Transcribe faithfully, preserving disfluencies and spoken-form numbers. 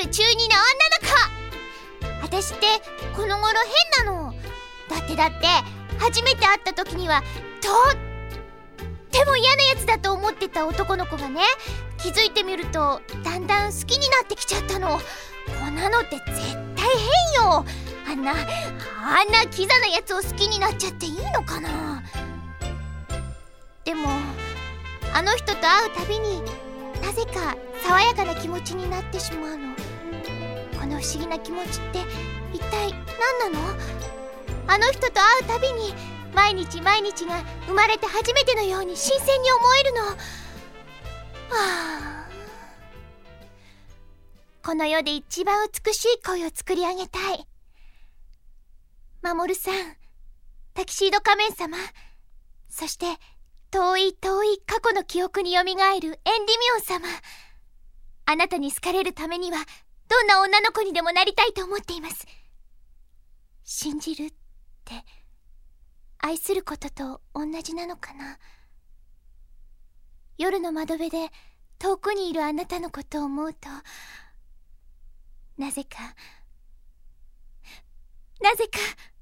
る中二の女の子。私ってこの頃変なの。だってだって初めて会った時にはとっても嫌なやつだと思ってた男の子がね、気づいてみるとだんだん好きになってきちゃったの。こんなのって絶対変よ。あんなあんなキザなやつを好きになっちゃっていいのかな。でもあの人と会うたびになぜか爽やかな気持ちになってしまうの。この不思議な気持ちって一体何なの？あの人と会うたびに毎日毎日が生まれて初めてのように新鮮に思えるの。はあ、この世で一番美しい恋を作り上げたい。マモルさん、タキシード仮面様、そして遠い遠い過去の記憶によみがえるエンディミオン様、あなたに好かれるためにはどんな女の子にでもなりたいと思っています。信じるって愛することと同じなのかな。夜の窓辺で遠くにいるあなたのことを思うと、なぜかなぜか